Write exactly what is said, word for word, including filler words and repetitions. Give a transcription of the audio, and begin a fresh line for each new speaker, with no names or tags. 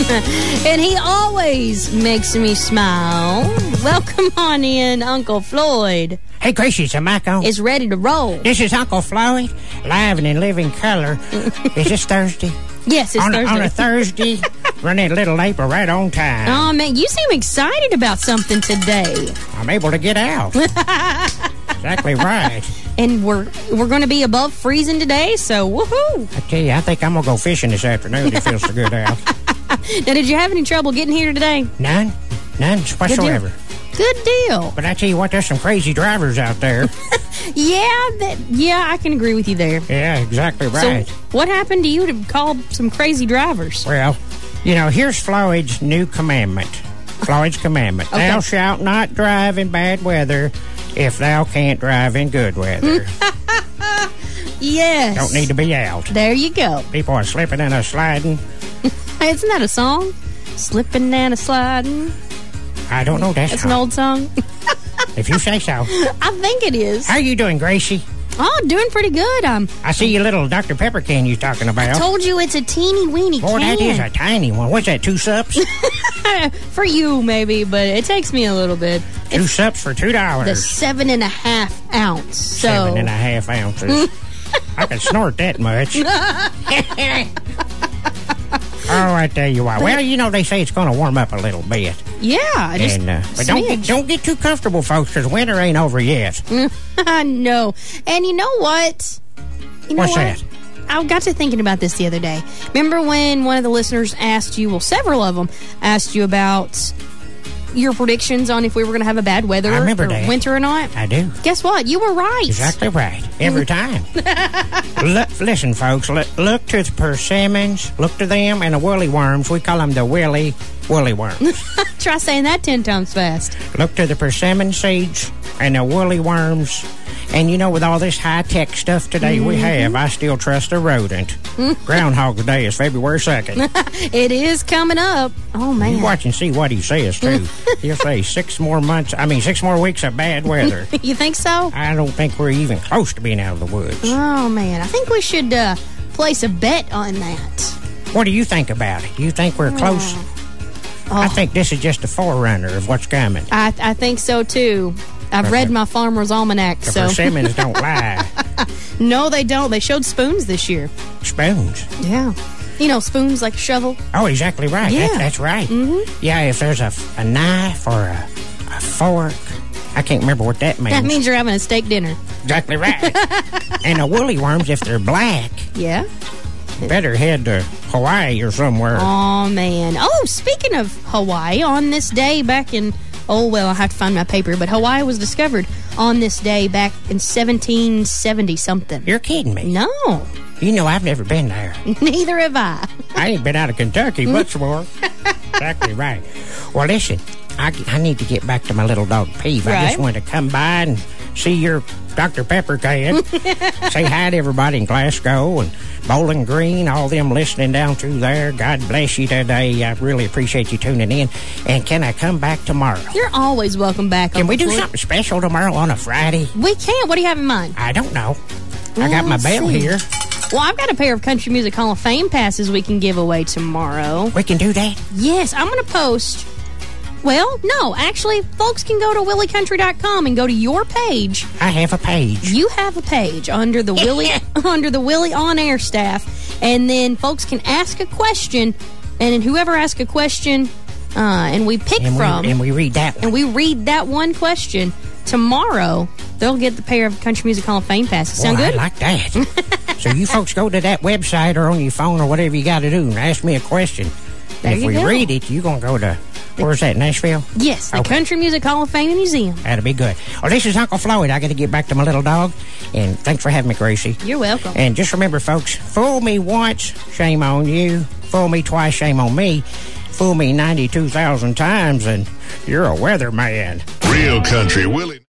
And he always makes me smile. Welcome on in, Uncle Floyd.
Hey, Gracie, it's a mic on.
Is ready to roll.
This is Uncle Floyd, live and in living color. Is this Thursday?
Yes, it's
on
Thursday.
A, on a Thursday, running a little April right on time.
Oh, man, you seem excited about something today.
I'm able to get out. Exactly right.
And we're we're going to be above freezing today, so woohoo.
I tell you, I think I'm going to go fishing this afternoon. It feels so good out.
Now, did you have any trouble getting here today?
None. None whatsoever.
Good deal.
But I tell you what, there's some crazy drivers out there.
yeah, that, yeah, I can agree with you there.
Yeah, exactly right.
So what happened to you to call some crazy drivers?
Well, you know, here's Floyd's new commandment. Floyd's commandment.
Okay.
Thou shalt not drive in bad weather if thou can't drive in good weather.
Yes.
Don't need to be out.
There you go.
People are slipping and a sliding.
Hey, isn't that a song? Slipping and a sliding.
I don't know. That's
It's an old song.
If you say so.
I think it is.
How are you doing, Gracie?
Oh, doing pretty good. Um,
I see your little Doctor Pepper can you're talking about.
I told you it's a teeny weeny
Boy,
can.
that is a tiny one. What's that, two sups?
For you, maybe, but it takes me a little bit.
Two
It's
sups for two dollars.
the seven and a half ounce. So.
Seven and a half ounces. I can snort that much. Oh, I tell you what. Well, you know, they say it's going to warm up a little bit.
Yeah, just
And, uh, but don't get, don't get too comfortable, folks, because winter ain't over yet.
I know. And you know what? You know
What's
what?
that?
I got to thinking about this the other day. Remember when one of the listeners asked you, well, several of them asked you about your predictions on if we were going to have a bad weather
I remember
or
that.
winter or not?
I do.
Guess what? You were right.
Exactly right. Every time. Look, listen, folks. Look, look to the persimmons. Look to them and the woolly worms. We call them the willy woolly worms.
Try saying that ten times fast.
Look to the persimmon seeds and the woolly worms. And, you know, with all this high-tech stuff today mm-hmm. we have, I still trust a rodent. Groundhog Day is February second.
It is coming up. Oh, man.
You watch and see what he says, too. He'll say six more months, I mean, six more weeks of bad weather.
You think so?
I don't think we're even close to being out of the woods.
Oh, man. I think we should uh, place a bet on that.
What do you think about it? Do you think we're close?
Oh.
I think this is just a forerunner of what's coming.
I, I think so, too. I've read my Farmer's Almanac,
the
so...
The persimmons don't lie.
No, they don't. They showed spoons this year.
Spoons?
Yeah. You know, spoons like a shovel.
Oh, exactly right.
Yeah.
That, that's right.
Mm-hmm.
Yeah, if there's a, a knife or a, a fork, I can't remember what that means.
That means you're having a steak dinner.
Exactly right. And the woolly worms, if they're black...
Yeah.
Better head to Hawaii or somewhere.
Oh, man. Oh, speaking of Hawaii, on this day back in... Oh, well, I have to find my paper, but Hawaii was discovered on this day back in seventeen seventy-something.
You're kidding me.
No.
You know, I've never been there.
Neither have I.
I ain't been out of Kentucky much more. Exactly right. Well, listen, I, I need to get back to my little dog, Peeve.
Right.
I just wanted to come by and see your Doctor Pepper can. Say hi to everybody in Glasgow and Bowling Green, all them listening down through there. God bless you today. I really appreciate you tuning in. And can I come back tomorrow?
You're always welcome back.
Can
Uncle
we do
Floyd.
something special tomorrow on a Friday?
We can. What do you have in mind?
I don't know.
Well,
I got my
let's
bell
see.
here.
Well, I've got a pair of Country Music Hall of Fame passes we can give away tomorrow.
We can do that?
Yes, I'm going to post... Well, no, actually, folks can go to willie country dot com and go to your page.
I have a page.
You have a page under the Willie under the Willie On Air staff, and then folks can ask a question, and then whoever asks a question, uh, and we pick
and
from,
we, and we read that one.
and we read that one question tomorrow. They'll get the pair of Country Music Hall of Fame passes. Sound
Well,
good?
I like that. So you folks go to that website or on your phone or whatever you got to do and ask me a question.
There
and if
you
we
go.
read it, you're going to go to, where's that, Nashville?
Yes, the
Okay.
Country Music Hall of Fame and Museum.
That'll be good. Well, this is Uncle Floyd. I got to get back to my little dog. And thanks for having me, Gracie.
You're welcome.
And just remember, folks, fool me once, shame on you. Fool me twice, shame on me. Fool me ninety-two thousand times, and you're a weatherman.
Real Country Willie.